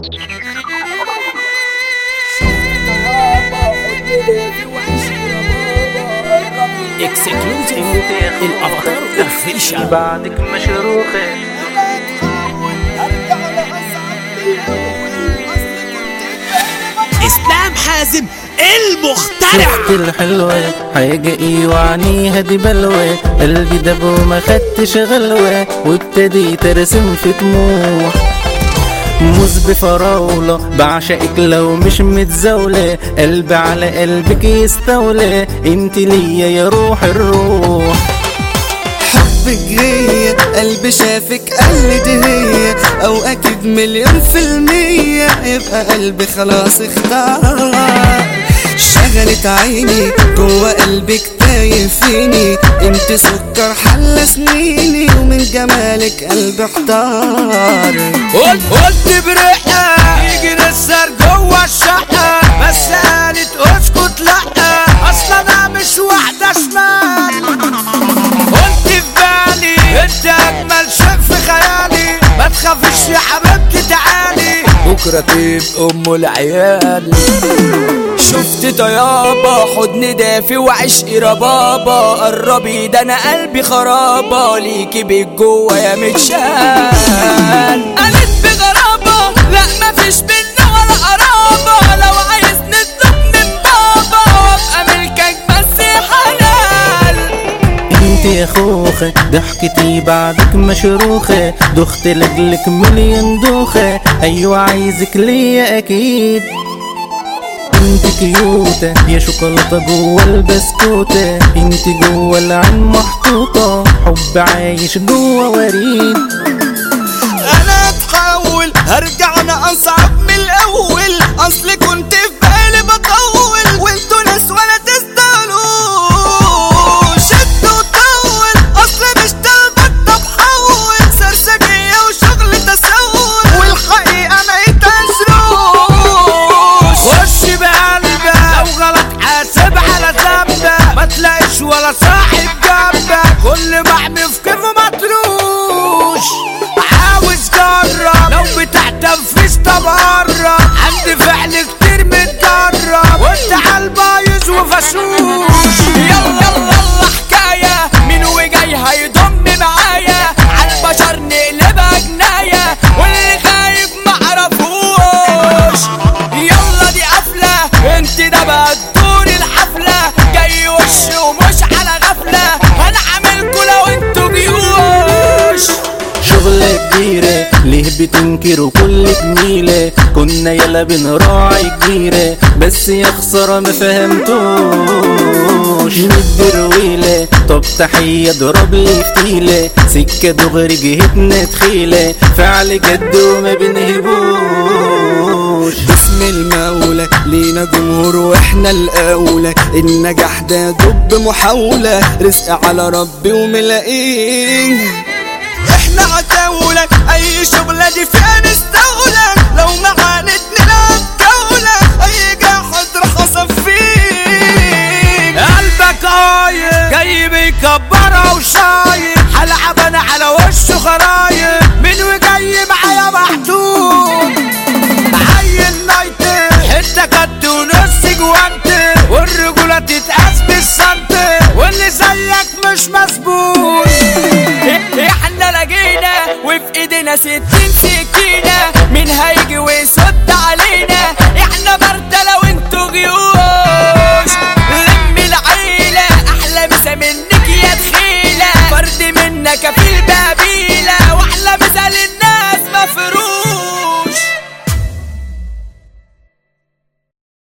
اكسكلوزيف الافاتار اوفيشال بعدك مشروخة اسلام حازم المخترع. شفت الحلوة حاجة وعنيها دي بلوة، قلبي دب وما خدتش غلوة، وابتديت ارسم في طموح موز بفراولة، بعشقك لو مش متزاولة، قلبي على قلبك يستولى، انت ليا يا روح الروح. حبك هي قلبي شافك قال دي هي، او اكيد 1,000,000% يبقى قلبي خلاص اختار. شغلت عيني جوا قلبك تايه فيني، انت سكر حل سنيني، ومن جمالك قلبي احتار. قلت برقة يجي نسر جوا الشقة، بس قالت اسكت لأ، اصلا انا مش واحدة شمال. قلت في بالي انت اجمل شيء في خيالي، ما تخافش يا حبيبتي تعالي، بكرة تبقى ام العيال. شفت طيابة حضن دافي وعشقي ربابة، قربي ده انا قلبي خرابة، ليكي بيت جوا يا متشال. قالت بغرابة لا مفيش بينا ولا قرابة، لو عايز نطلب من بابا وابقى ملكك بس حلال. انت يا خوخة ضحكتي بعدك مشروخة، دخت لجلك مليون دوخة، ايوه عايزك ليا اكيد. انت كيوتة يا شوكولاتة جوا البسكوتة، انت جوا العين محطوطة، حب عايش جوا وريد. انا اتحول هرجع انا اصعب من الاول، اصل كنت في بالي بطول، وانتوا ناس ولا تستاهلوا. شد وطول اصل مش طالبة بحول، سرسجية وشغل تسول، والحقيقة ما يتأثروش. خش بقلبك لو غلط حاسب على ذنبك، ما تلاقيش ولا صاحب جنبك، كل محمي في كيفه مطروش. عاوز جرب لو بتاع تنفيذ طب قرب، عندي فعل كتير متجرب، وانت عالبايظ وفشوش. يلا يلا حكاية مين وجاي هيضم معايا، عالبشر نقلبها جناية، واللي خايف معرفوش. يلا دي قفلة انت ده بقى دور الحفلة، جاي وش ومش على غفلة، هنعملكوا لو انتوا جيوش. شغلة كبيرة ليه بتنكروا كل جميلة، كنا يلا بنراعي كبيرة، بس يا خسارة ما فهمتوش. مدرويلة طب تحية ضرب لي فتيلة، سكة دغري جهتنا تخيلة، فعل جد وما بنهبوش. باسم المولى لينا جمهور واحنا الاولى، النجاح ده دب محاولة، رزق على ربي وملاقيه. احنا عتاولة اي شغلة دي فيها نستولى، لو معاند نلعب جولة، اي جاحد راح اصفيه. قلبك قايم جاي بيكبرها وشايب، هلعب انا على وشه خرايب، من وجاي معايا محدود. عين نايتي حتة كت ونص جوانتي، والرجولة تتقاس بالسنتي، واللي زيك مش مسبوق. احنا لقينا وفي ايدينا 60 سكينة، مين هيجي ويسد علينا، احنا بردلة وانتوا جيوش. لم العيلة احلى مسا منك يا تخيلة، فرد منك